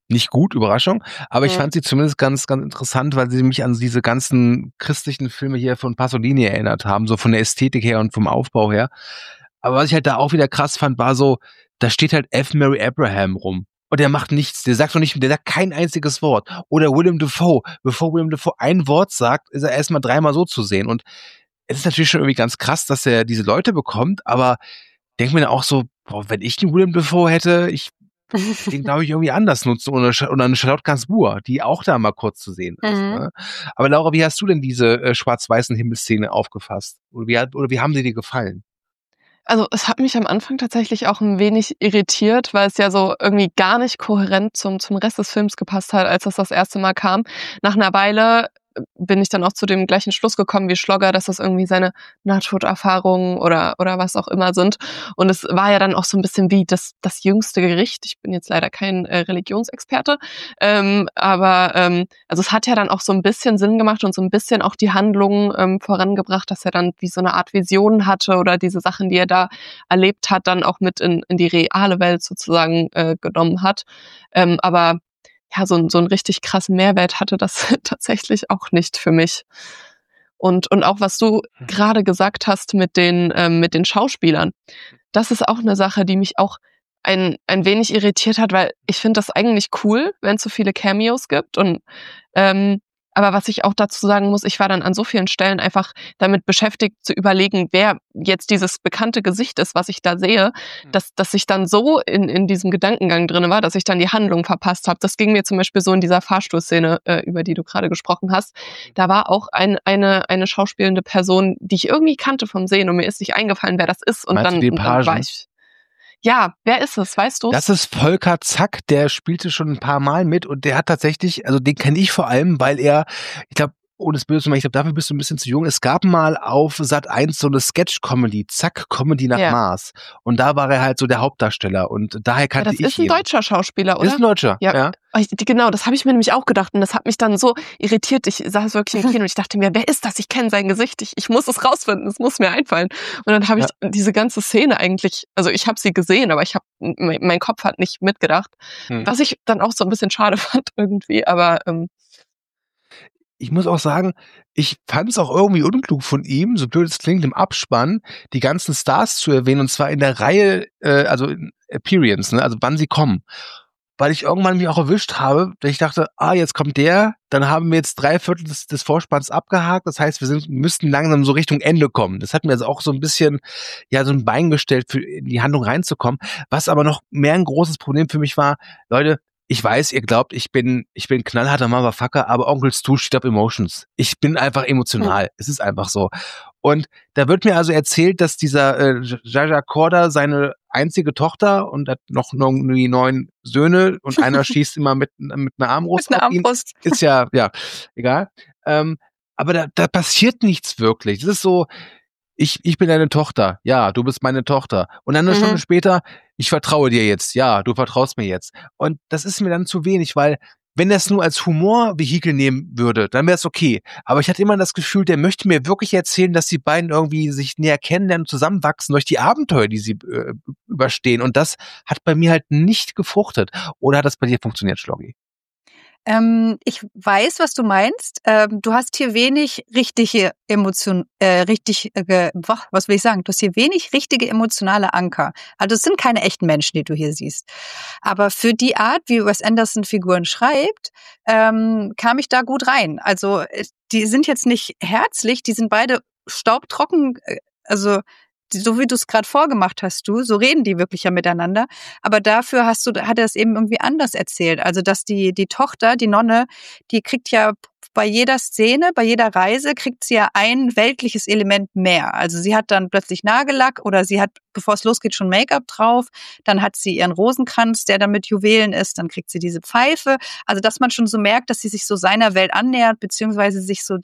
nicht gut, Überraschung, aber ich fand sie zumindest ganz, ganz interessant, weil sie mich an diese ganzen christlichen Filme hier von Pasolini erinnert haben, so von der Ästhetik her und vom Aufbau her. Aber was ich halt da auch wieder krass fand, war so, da steht halt F. Mary Abraham rum. Und der macht nichts, der sagt kein einziges Wort. Oder Willem Dafoe, bevor Willem Dafoe ein Wort sagt, ist er erstmal 3-mal so zu sehen. Und es ist natürlich schon irgendwie ganz krass, dass er diese Leute bekommt, aber denke mir dann auch so, boah, wenn ich einen Willem Dafoe hätte, den glaube ich irgendwie anders nutzen oder eine Charlotte Gainsbourg, die auch da mal kurz zu sehen ist. Ne? Aber Laura, wie hast du denn diese schwarz-weißen Himmelsszene aufgefasst? Oder wie haben sie dir gefallen? Also es hat mich am Anfang tatsächlich auch ein wenig irritiert, weil es ja so irgendwie gar nicht kohärent zum Rest des Films gepasst hat, als das erste Mal kam. Nach einer Weile bin ich dann auch zu dem gleichen Schluss gekommen wie Schlogger, dass das irgendwie seine Nahtoderfahrungen oder was auch immer sind. Und es war ja dann auch so ein bisschen wie das jüngste Gericht. Ich bin jetzt leider kein Religionsexperte, aber also es hat ja dann auch so ein bisschen Sinn gemacht und so ein bisschen auch die Handlung vorangebracht, dass er dann wie so eine Art Vision hatte oder diese Sachen, die er da erlebt hat, dann auch mit in die reale Welt sozusagen genommen hat. Aber ja, so einen richtig krassen Mehrwert hatte das tatsächlich auch nicht für mich. Und auch was du gerade gesagt hast mit den Schauspielern, das ist auch eine Sache, die mich auch ein wenig irritiert hat, weil ich finde das eigentlich cool, wenn es so viele Cameos gibt und aber was ich auch dazu sagen muss, ich war dann an so vielen Stellen einfach damit beschäftigt zu überlegen, wer jetzt dieses bekannte Gesicht ist, was ich da sehe, dass ich dann so in diesem Gedankengang drin war, dass ich dann die Handlung verpasst habe. Das ging mir zum Beispiel so in dieser Fahrstuhlszene, über die du gerade gesprochen hast. Da war auch eine schauspielende Person, die ich irgendwie kannte vom Sehen und mir ist nicht eingefallen, wer das ist. Und dann war ich... Ja, wer ist es, weißt du? Das ist Volker Zack, der spielte schon ein paar Mal mit und der hat tatsächlich, also den kenne ich vor allem, weil er, ich glaube, ohne das Böse zu machen, ich glaube, dafür bist du ein bisschen zu jung. Es gab mal auf Sat.1 so eine Sketch-Comedy, Zack, Comedy nach Mars. Und da war er halt so der Hauptdarsteller und daher kannte ich ihn. Das ist ein deutscher Schauspieler, oder? Das ist ein Deutscher, ja. Genau, das habe ich mir nämlich auch gedacht und das hat mich dann so irritiert. Ich saß wirklich im Kino und ich dachte mir, wer ist das? Ich kenne sein Gesicht, ich muss es rausfinden, es muss mir einfallen. Und dann habe ich diese ganze Szene eigentlich, also ich habe sie gesehen, aber mein Kopf hat nicht mitgedacht. Was ich dann auch so ein bisschen schade fand irgendwie, aber ich muss auch sagen, ich fand es auch irgendwie unklug von ihm, so blöd es klingt, im Abspann die ganzen Stars zu erwähnen, und zwar in der Reihe, also in Appearance, ne, also wann sie kommen. Weil ich irgendwann mich auch erwischt habe, dass ich dachte, jetzt kommt der, dann haben wir jetzt 3/4 des Vorspanns abgehakt, das heißt, wir müssten langsam so Richtung Ende kommen. Das hat mir also auch so ein bisschen, so ein Bein gestellt, für in die Handlung reinzukommen. Was aber noch mehr ein großes Problem für mich war, Leute, ich weiß, ihr glaubt, ich bin knallharter Motherfucker, aber Onkel Stu steht auf Emotions. Ich bin einfach emotional. Es ist einfach so. Und da wird mir also erzählt, dass dieser Jaja Korda seine einzige Tochter und hat noch 9 Söhne und einer schießt immer mit einer Armbrust auf ihn. Ist ja, egal. Aber da passiert nichts wirklich. Das ist so, ich bin deine Tochter. Ja, du bist meine Tochter. Und dann eine Stunde später, ich vertraue dir jetzt. Ja, du vertraust mir jetzt. Und das ist mir dann zu wenig, weil wenn das nur als Humorvehikel nehmen würde, dann wäre es okay. Aber ich hatte immer das Gefühl, der möchte mir wirklich erzählen, dass die beiden irgendwie sich näher kennenlernen, zusammenwachsen durch die Abenteuer, die sie überstehen. Und das hat bei mir halt nicht gefruchtet. Oder hat das bei dir funktioniert, Schloggi? Ich weiß, was du meinst. Du hast hier wenig richtige Emotionen, was will ich sagen? Du hast hier wenig richtige emotionale Anker. Also es sind keine echten Menschen, die du hier siehst. Aber für die Art, wie Wes Anderson Figuren schreibt, kam ich da gut rein. Also die sind jetzt nicht herzlich, die sind beide staubtrocken, also so wie du es gerade vorgemacht hast, so reden die wirklich ja miteinander. Aber dafür hat er es eben irgendwie anders erzählt. Also, dass die Tochter, die Nonne, die kriegt ja bei jeder Szene, bei jeder Reise kriegt sie ja ein weltliches Element mehr. Also sie hat dann plötzlich Nagellack oder sie hat, bevor es losgeht, schon Make-up drauf. Dann hat sie ihren Rosenkranz, der dann mit Juwelen ist. Dann kriegt sie diese Pfeife. Also, dass man schon so merkt, dass sie sich so seiner Welt annähert, beziehungsweise sich so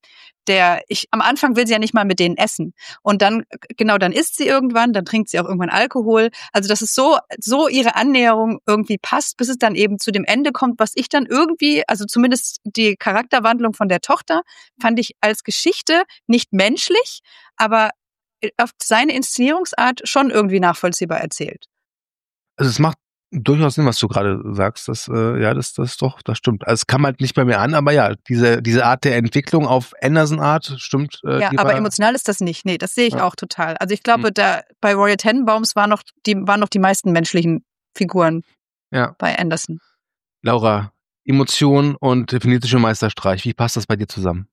am Anfang will sie ja nicht mal mit denen essen. Und dann isst sie irgendwann, dann trinkt sie auch irgendwann Alkohol. Also, dass es so ihre Annäherung irgendwie passt, bis es dann eben zu dem Ende kommt, was ich dann irgendwie, also zumindest die Charakterwandlung von der Tochter, fand ich als Geschichte nicht menschlich, aber auf seine Inszenierungsart schon irgendwie nachvollziehbar erzählt. Also es macht durchaus Sinn, was du gerade sagst. Das stimmt. Also es kam halt nicht bei mir an, aber ja, diese Art der Entwicklung auf Anderson-Art stimmt. Ja, aber emotional ist das nicht. Nee, das sehe ich auch total. Also ich glaube, da bei Royal Tenenbaums waren noch die meisten menschlichen Figuren bei Anderson. Laura, Emotion und venetische Meisterstreich, wie passt das bei dir zusammen?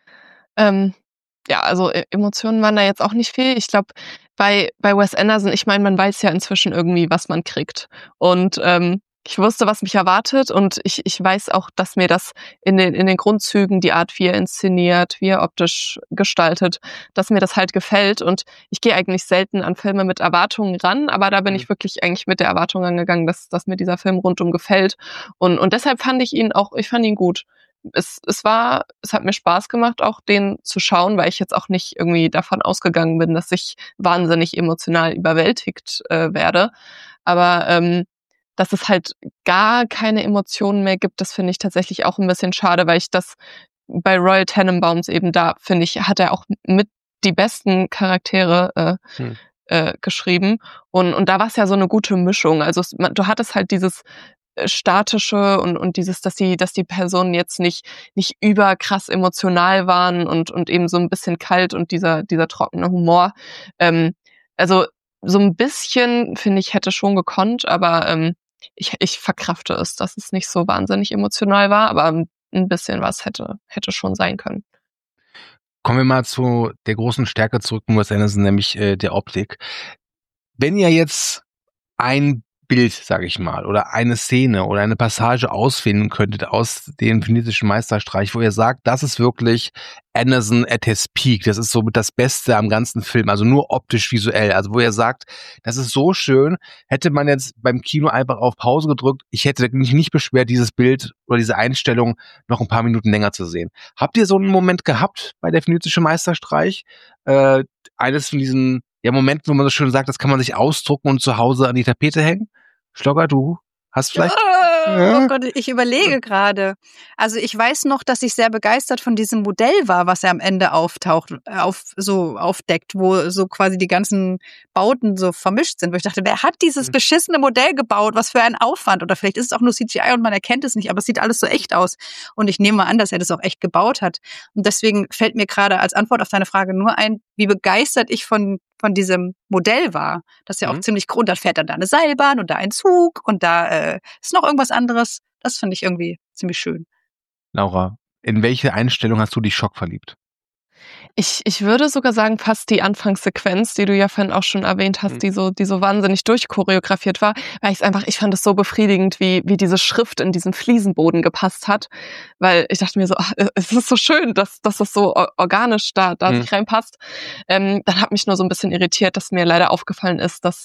Ja, also Emotionen waren da jetzt auch nicht viel. Ich glaube, bei Wes Anderson, ich meine, man weiß ja inzwischen irgendwie, was man kriegt. Und ich wusste, was mich erwartet, und ich weiß auch, dass mir das in den Grundzügen, die Art, wie er inszeniert, wie er optisch gestaltet, dass mir das halt gefällt. Und ich gehe eigentlich selten an Filme mit Erwartungen ran, aber da bin ich wirklich eigentlich mit der Erwartung angegangen, dass mir dieser Film rundum gefällt. Und deshalb fand ich ihn gut. Es hat mir Spaß gemacht, auch den zu schauen, weil ich jetzt auch nicht irgendwie davon ausgegangen bin, dass ich wahnsinnig emotional überwältigt werde. Aber dass es halt gar keine Emotionen mehr gibt, das finde ich tatsächlich auch ein bisschen schade, weil ich das bei Royal Tenenbaums eben, da finde ich, hat er auch mit die besten Charaktere geschrieben. Und da war es ja so eine gute Mischung. Also du hattest halt dieses Statische und dieses, dass die Personen jetzt nicht überkrass emotional waren und eben so ein bisschen kalt und dieser trockene Humor. Also so ein bisschen, finde ich, hätte schon gekonnt, aber ich verkrafte es, dass es nicht so wahnsinnig emotional war, aber ein bisschen was hätte schon sein können. Kommen wir mal zu der großen Stärke zurück von Wes Anderson, nämlich der Optik. Wenn ihr jetzt ein Bild, sage ich mal, oder eine Szene oder eine Passage ausfinden könntet aus dem venetische Meisterstreich, wo ihr sagt, das ist wirklich Anderson at his peak, das ist so das Beste am ganzen Film, also nur optisch, visuell, also wo ihr sagt, das ist so schön, hätte man jetzt beim Kino einfach auf Pause gedrückt, ich hätte mich nicht beschwert, dieses Bild oder diese Einstellung noch ein paar Minuten länger zu sehen. Habt ihr so einen Moment gehabt bei der venetische Meisterstreich? Eines von diesen Momenten, wo man so schön sagt, das kann man sich ausdrucken und zu Hause an die Tapete hängen? Schlogger, du hast vielleicht... Oh Gott, ich überlege gerade. Also ich weiß noch, dass ich sehr begeistert von diesem Modell war, was er am Ende aufdeckt, wo so quasi die ganzen Bauten so vermischt sind. Wo ich dachte, wer hat dieses beschissene Modell gebaut? Was für ein Aufwand? Oder vielleicht ist es auch nur CGI und man erkennt es nicht, aber es sieht alles so echt aus. Und ich nehme mal an, dass er das auch echt gebaut hat. Und deswegen fällt mir gerade als Antwort auf deine Frage nur ein, wie begeistert ich von diesem Modell war. Das ist ja auch ziemlich grund. Da fährt dann da eine Seilbahn und da ein Zug und da ist noch irgendwas anderes. Das finde ich irgendwie ziemlich schön. Laura, in welche Einstellung hast du dich schockverliebt? Ich würde sogar sagen, fast die Anfangssequenz, die du ja vorhin auch schon erwähnt hast, die so wahnsinnig durchchoreografiert war, weil ich fand es so befriedigend, wie diese Schrift in diesen Fliesenboden gepasst hat, weil ich dachte mir so, es ist so schön, dass das so organisch da sich reinpasst. Dann hat mich nur so ein bisschen irritiert, dass mir leider aufgefallen ist, dass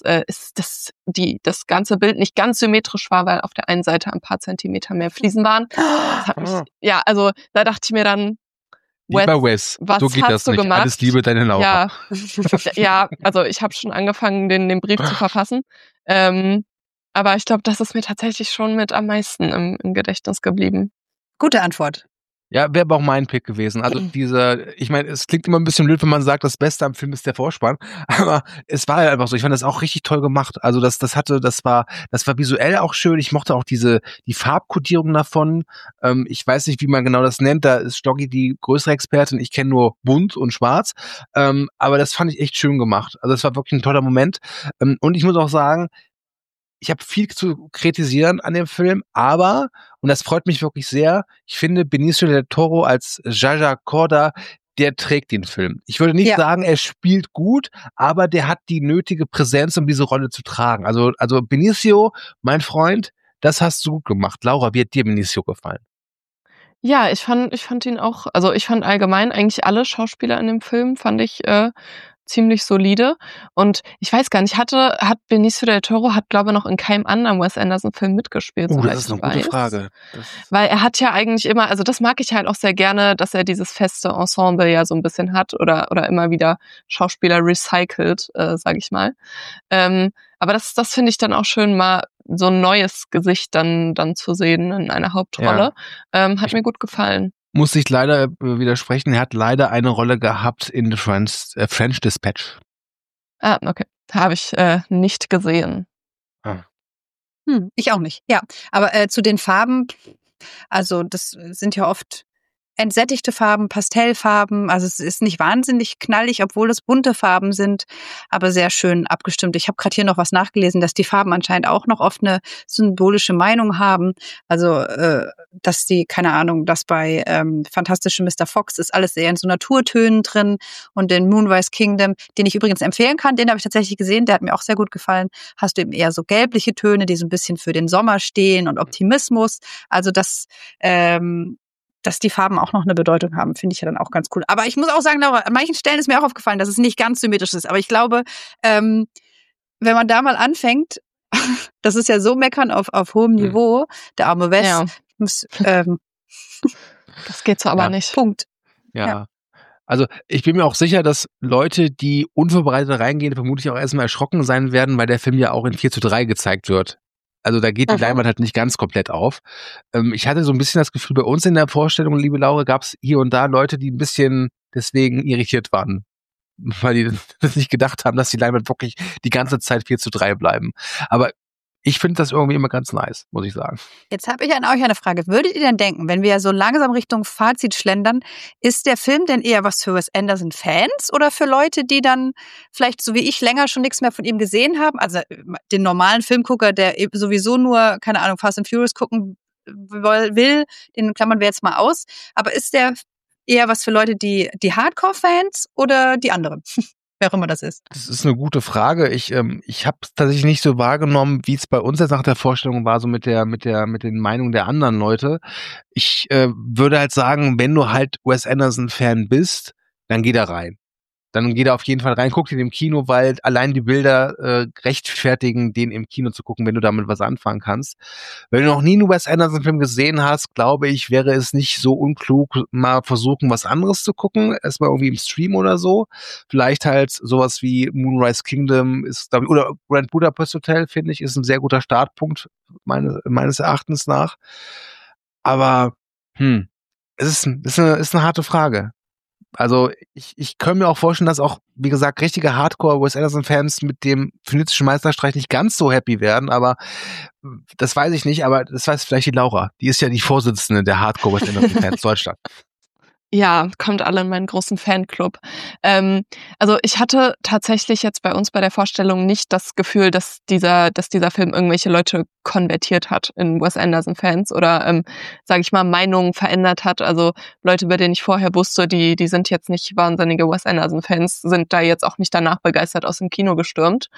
das ganze Bild nicht ganz symmetrisch war, weil auf der einen Seite ein paar Zentimeter mehr Fliesen waren. Das hat mich, also da dachte ich mir dann, Lieber Wes, so geht das nicht. Gemacht? Alles Liebe, deine Laura. Ja, also ich habe schon angefangen, den Brief zu verfassen. Aber ich glaube, das ist mir tatsächlich schon mit am meisten im Gedächtnis geblieben. Gute Antwort. Ja, wäre aber auch mein Pick gewesen. Also ich meine, es klingt immer ein bisschen blöd, wenn man sagt, das Beste am Film ist der Vorspann, aber es war ja einfach so. Ich fand das auch richtig toll gemacht. Also das war visuell auch schön. Ich mochte auch die Farbkodierung davon. Ich weiß nicht, wie man genau das nennt. Da ist Stoggi die größere Expertin. Ich kenne nur bunt und schwarz. Aber das fand ich echt schön gemacht. Also das war wirklich ein toller Moment. Und ich muss auch sagen, ich habe viel zu kritisieren an dem Film, aber, und das freut mich wirklich sehr, ich finde Benicio del Toro als Jaja Corda, der trägt den Film. Ich würde nicht sagen, er spielt gut, aber der hat die nötige Präsenz, um diese Rolle zu tragen. Also Benicio, mein Freund, das hast du gut gemacht. Laura, wie hat dir Benicio gefallen? Ja, ich fand ihn auch, also ich fand allgemein eigentlich alle Schauspieler in dem Film, fand ich ziemlich solide. Und ich weiß gar nicht, hat Benicio del Toro, glaube ich, noch in keinem anderen Wes Anderson-Film mitgespielt. Das ist eine gute Frage. Weil er hat ja eigentlich immer, also das mag ich halt auch sehr gerne, dass er dieses feste Ensemble ja so ein bisschen hat oder immer wieder Schauspieler recycelt, sag ich mal. Aber das finde ich dann auch schön, mal so ein neues Gesicht dann zu sehen in einer Hauptrolle. Hat mir gut gefallen. Muss ich leider widersprechen. Er hat leider eine Rolle gehabt in The French Dispatch. Ah, okay. Habe ich nicht gesehen. Ich auch nicht. Ja, aber zu den Farben, also das sind ja oft entsättigte Farben, Pastellfarben. Also es ist nicht wahnsinnig knallig, obwohl es bunte Farben sind, aber sehr schön abgestimmt. Ich habe gerade hier noch was nachgelesen, dass die Farben anscheinend auch noch oft eine symbolische Meinung haben. Also dass die, keine Ahnung, dass bei Fantastische Mr. Fox ist alles eher in so Naturtönen drin und in Moonrise Kingdom, den ich übrigens empfehlen kann, den habe ich tatsächlich gesehen, der hat mir auch sehr gut gefallen, hast du eben eher so gelbliche Töne, die so ein bisschen für den Sommer stehen und Optimismus. Also dass die Farben auch noch eine Bedeutung haben, finde ich ja dann auch ganz cool. Aber ich muss auch sagen, Laura, an manchen Stellen ist mir auch aufgefallen, dass es nicht ganz symmetrisch ist. Aber ich glaube, wenn man da mal anfängt, das ist ja so meckern auf hohem Niveau, der arme Wes, muss, das geht so aber nicht. Punkt. Ja. Also ich bin mir auch sicher, dass Leute, die unvorbereitet reingehen, vermutlich auch erstmal erschrocken sein werden, weil der Film ja auch in 4:3 gezeigt wird. Also da geht die Leinwand halt nicht ganz komplett auf. Ich hatte so ein bisschen das Gefühl, bei uns in der Vorstellung, liebe Laura, gab es hier und da Leute, die ein bisschen deswegen irritiert waren. Weil die das nicht gedacht haben, dass die Leinwand wirklich die ganze Zeit 4:3 bleiben. Aber ich finde das irgendwie immer ganz nice, muss ich sagen. Jetzt habe ich an euch eine Frage. Würdet ihr denn denken, wenn wir ja so langsam Richtung Fazit schlendern, ist der Film denn eher was für Wes Anderson-Fans oder für Leute, die dann vielleicht so wie ich länger schon nichts mehr von ihm gesehen haben? Also den normalen Filmgucker, der sowieso nur, keine Ahnung, Fast and Furious gucken will, den klammern wir jetzt mal aus. Aber ist der eher was für Leute, die Hardcore-Fans oder die anderen? Wer auch immer das ist. Das ist eine gute Frage. Ich habe es tatsächlich nicht so wahrgenommen, wie es bei uns jetzt nach der Vorstellung war, so mit den Meinungen der anderen Leute. Ich würde halt sagen, wenn du halt Wes Anderson-Fan bist, dann geh da rein. Dann geh da auf jeden Fall rein, guck den im Kino, weil allein die Bilder rechtfertigen, den im Kino zu gucken, wenn du damit was anfangen kannst. Wenn du noch nie einen Wes Anderson-Film gesehen hast, glaube ich, wäre es nicht so unklug, mal versuchen, was anderes zu gucken. Erstmal irgendwie im Stream oder so. Vielleicht halt sowas wie Moonrise Kingdom ist, glaube ich, oder Grand Budapest Hotel, finde ich, ist ein sehr guter Startpunkt, meines Erachtens nach. Aber, es ist eine harte Frage. Also ich kann mir auch vorstellen, dass auch, wie gesagt, richtige Hardcore-Wes Anderson-Fans mit dem phönizischen Meisterstreich nicht ganz so happy werden, aber das weiß ich nicht, aber das weiß vielleicht die Laura. Die ist ja die Vorsitzende der Hardcore-Wes Anderson-Fans Deutschland. Ja, kommt alle in meinen großen Fanclub. Also ich hatte tatsächlich jetzt bei uns bei der Vorstellung nicht das Gefühl, dass dieser Film irgendwelche Leute konvertiert hat in Wes Anderson-Fans oder, sage ich mal, Meinungen verändert hat. Also Leute, bei denen ich vorher wusste, die sind jetzt nicht wahnsinnige Wes Anderson-Fans, sind da jetzt auch nicht danach begeistert aus dem Kino gestürmt.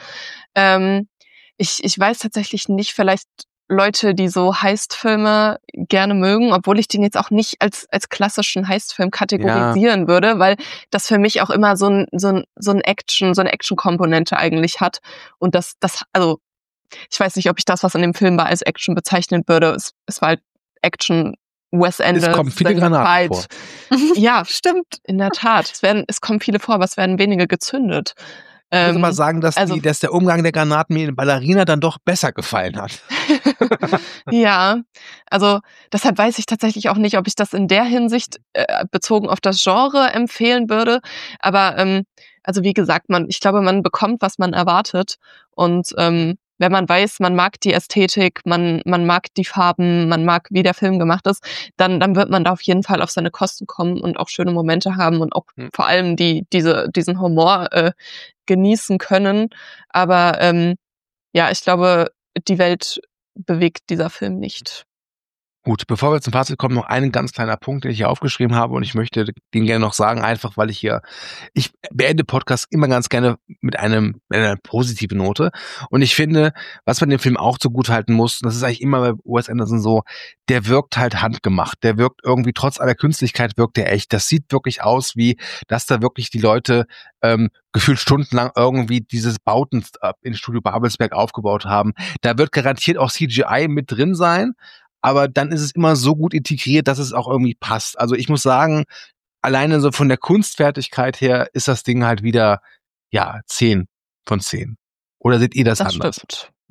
Ich weiß tatsächlich nicht, vielleicht Leute, die so Heist-Filme gerne mögen, obwohl ich den jetzt auch nicht als klassischen Heist-Film kategorisieren würde, weil das für mich auch immer so eine Action-Komponente eigentlich hat. Und das, also, ich weiß nicht, ob ich das, was in dem Film war, als Action bezeichnen würde. Es war halt Action, Wes Anderson. Es kommen viele Granaten vor. Ja, stimmt, in der Tat. Es kommen viele vor, aber es werden wenige gezündet. Ich muss aber sagen, dass der Umgang der Granaten mir in Ballerina dann doch besser gefallen hat. Ja, also deshalb weiß ich tatsächlich auch nicht, ob ich das in der Hinsicht bezogen auf das Genre empfehlen würde. Aber also wie gesagt, ich glaube, man bekommt, was man erwartet. Und wenn man weiß, man mag die Ästhetik, man mag die Farben, man mag, wie der Film gemacht ist, dann wird man da auf jeden Fall auf seine Kosten kommen und auch schöne Momente haben und auch vor allem diesen Humor genießen können. Aber ja, ich glaube, die Welt bewegt dieser Film nicht. Gut, bevor wir zum Fazit kommen, noch ein ganz kleiner Punkt, den ich hier aufgeschrieben habe und ich möchte den gerne noch sagen, einfach weil ich beende Podcasts immer ganz gerne mit einer positiven Note und ich finde, was man dem Film auch zugutehalten muss, das ist eigentlich immer bei Wes Anderson so, der wirkt halt handgemacht, der wirkt irgendwie, trotz aller Künstlichkeit wirkt der echt, das sieht wirklich aus wie, dass da wirklich die Leute gefühlt stundenlang irgendwie dieses Bauten in Studio Babelsberg aufgebaut haben. Da wird garantiert auch CGI mit drin sein, aber dann ist es immer so gut integriert, dass es auch irgendwie passt. Also ich muss sagen, alleine so von der Kunstfertigkeit her ist das Ding halt wieder, 10 von 10. Oder seht ihr das anders? Stimmt. Ja.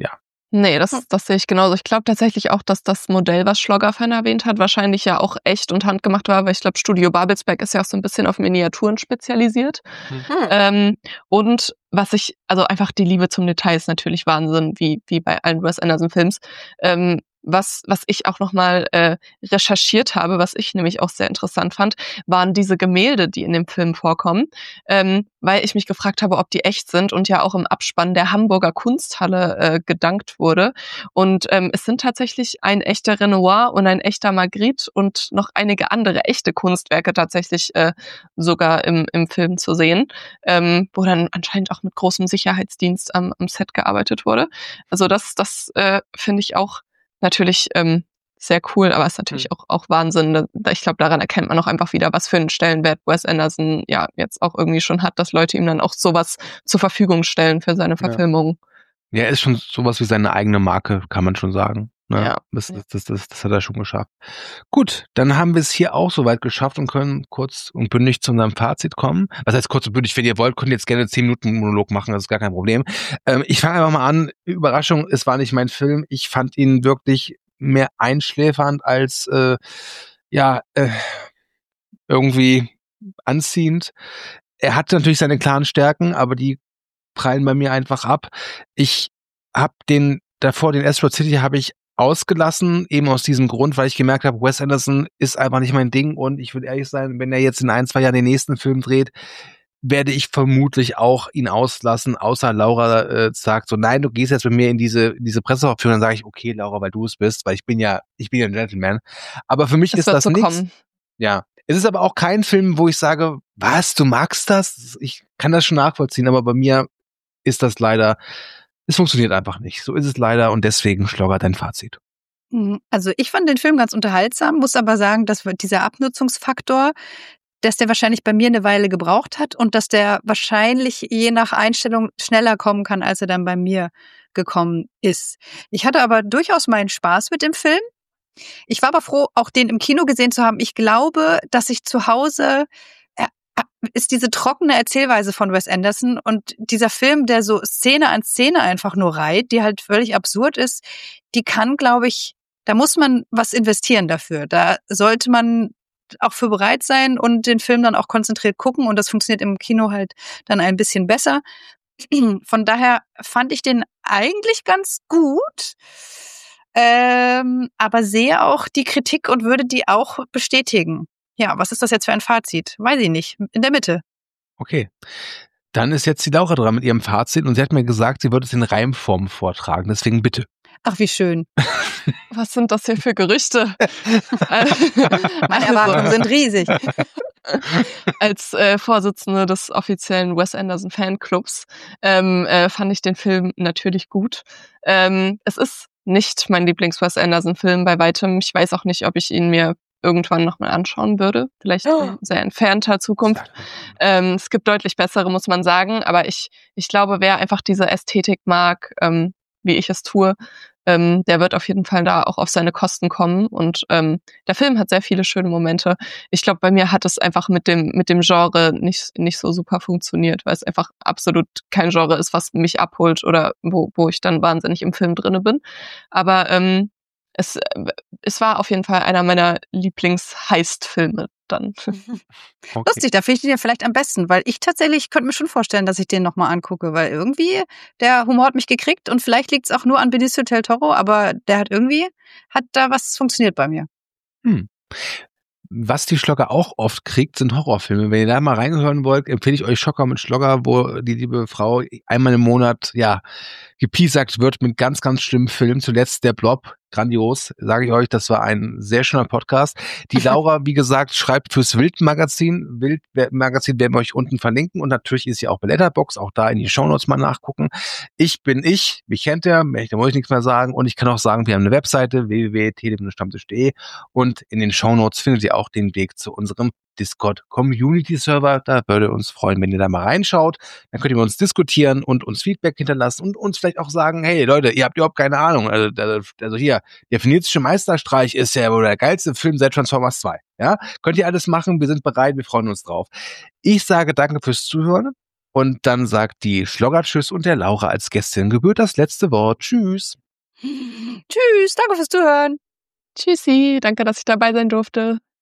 Nee, das sehe ich genauso. Ich glaube tatsächlich auch, dass das Modell, was Schlogger-Fan erwähnt hat, wahrscheinlich ja auch echt und handgemacht war, weil ich glaube, Studio Babelsberg ist ja auch so ein bisschen auf Miniaturen spezialisiert. Und also einfach die Liebe zum Detail ist natürlich Wahnsinn, wie bei allen Wes Anderson-Films. Was ich auch nochmal recherchiert habe, was ich nämlich auch sehr interessant fand, waren diese Gemälde, die in dem Film vorkommen, weil ich mich gefragt habe, ob die echt sind und ja auch im Abspann der Hamburger Kunsthalle gedankt wurde. Und es sind tatsächlich ein echter Renoir und ein echter Magritte und noch einige andere echte Kunstwerke tatsächlich sogar im Film zu sehen, wo dann anscheinend auch mit großem Sicherheitsdienst am Set gearbeitet wurde. Also das finde ich auch natürlich sehr cool, aber ist natürlich auch Wahnsinn. Ich glaube, daran erkennt man auch einfach wieder, was für einen Stellenwert Wes Anderson ja jetzt auch irgendwie schon hat, dass Leute ihm dann auch sowas zur Verfügung stellen für seine Verfilmung. Ja, er ist schon sowas wie seine eigene Marke, kann man schon sagen. Ne? Ja. Das hat er schon geschafft. Gut, dann haben wir es hier auch soweit geschafft und können kurz und bündig zu unserem Fazit kommen. Was heißt kurz und bündig? Wenn ihr wollt, könnt ihr jetzt gerne 10 Minuten Monolog machen, das ist gar kein Problem. Ich fange einfach mal an. Überraschung, es war nicht mein Film. Ich fand ihn wirklich mehr einschläfernd als irgendwie anziehend. Er hat natürlich seine klaren Stärken, aber die prallen bei mir einfach ab. Ich habe den Asteroid City habe ich ausgelassen, eben aus diesem Grund, weil ich gemerkt habe, Wes Anderson ist einfach nicht mein Ding und ich will ehrlich sein, wenn er jetzt in 1-2 Jahren den nächsten Film dreht, werde ich vermutlich auch ihn auslassen, außer Laura sagt so, nein, du gehst jetzt mit mir in diese Presseaufführung, dann sage ich, okay, Laura, weil du es bist, weil ich bin ja ein Gentleman. Aber für mich ist das nichts. Ja, es ist aber auch kein Film, wo ich sage, was, du magst das? Ich kann das schon nachvollziehen, aber bei mir ist das leider, es funktioniert einfach nicht. So ist es leider und deswegen Schlogger dein Fazit. Also ich fand den Film ganz unterhaltsam, muss aber sagen, dass dieser Abnutzungsfaktor, dass der wahrscheinlich bei mir eine Weile gebraucht hat und dass der wahrscheinlich je nach Einstellung schneller kommen kann, als er dann bei mir gekommen ist. Ich hatte aber durchaus meinen Spaß mit dem Film. Ich war aber froh, auch den im Kino gesehen zu haben. Ich glaube, dass ich zu Hause ist diese trockene Erzählweise von Wes Anderson und dieser Film, der so Szene an Szene einfach nur reiht, die halt völlig absurd ist, die kann, glaube ich, da muss man was investieren dafür. Da sollte man auch für bereit sein und den Film dann auch konzentriert gucken und das funktioniert im Kino halt dann ein bisschen besser. Von daher fand ich den eigentlich ganz gut, aber sehe auch die Kritik und würde die auch bestätigen. Ja, was ist das jetzt für ein Fazit? Weiß ich nicht. In der Mitte. Okay. Dann ist jetzt die Laura dran mit ihrem Fazit und sie hat mir gesagt, sie wird es in Reimform vortragen. Deswegen bitte. Ach, wie schön. Was sind das hier für Gerüchte? Meine Erwartungen sind riesig. Als Vorsitzende des offiziellen Wes Anderson Fanclubs fand ich den Film natürlich gut. Es ist nicht mein Lieblings-Wes Anderson-Film bei weitem. Ich weiß auch nicht, ob ich ihn mir irgendwann nochmal anschauen würde. Vielleicht in sehr entfernter Zukunft. Es gibt deutlich bessere, muss man sagen. Aber ich glaube, wer einfach diese Ästhetik mag, wie ich es tue, der wird auf jeden Fall da auch auf seine Kosten kommen. Und der Film hat sehr viele schöne Momente. Ich glaube, bei mir hat es einfach mit dem Genre nicht so super funktioniert, weil es einfach absolut kein Genre ist, was mich abholt oder wo ich dann wahnsinnig im Film drinne bin. Aber es war auf jeden Fall einer meiner Lieblings-Heist-Filme dann. Okay. Lustig, da finde ich den ja vielleicht am besten, weil ich tatsächlich könnte mir schon vorstellen, dass ich den nochmal angucke, weil irgendwie der Humor hat mich gekriegt und vielleicht liegt es auch nur an Benicio del Toro, aber der hat da was funktioniert bei mir. Was die Schlogger auch oft kriegt, sind Horrorfilme. Wenn ihr da mal reinhören wollt, empfehle ich euch Schocker mit Schlogger, wo die liebe Frau einmal im Monat, gepiesackt wird mit ganz, ganz schlimmen Filmen. Zuletzt der Blob. Grandios, sage ich euch, das war ein sehr schöner Podcast. Die Laura, wie gesagt, schreibt fürs Wild-Magazin. Wild-Magazin werden wir euch unten verlinken und natürlich ist sie auch bei Letterboxd, auch da in die Shownotes mal nachgucken. Ich bin mich kennt ihr, da muss ich nichts mehr sagen und ich kann auch sagen, wir haben eine Webseite www.tele-stammtisch.de und in den Shownotes findet ihr auch den Weg zu unserem Discord-Community-Server. Da würde uns freuen, wenn ihr da mal reinschaut. Dann könnt ihr mit uns diskutieren und uns Feedback hinterlassen und uns vielleicht auch sagen, hey Leute, ihr habt überhaupt keine Ahnung. Also hier, der venetische Meisterstreich ist ja wohl der geilste Film seit Transformers 2. Ja, könnt ihr alles machen, wir sind bereit, wir freuen uns drauf. Ich sage danke fürs Zuhören und dann sagt die Schlogger Tschüss und der Laura als Gästin gebührt das letzte Wort. Tschüss. Tschüss, danke fürs Zuhören. Tschüssi, danke, dass ich dabei sein durfte.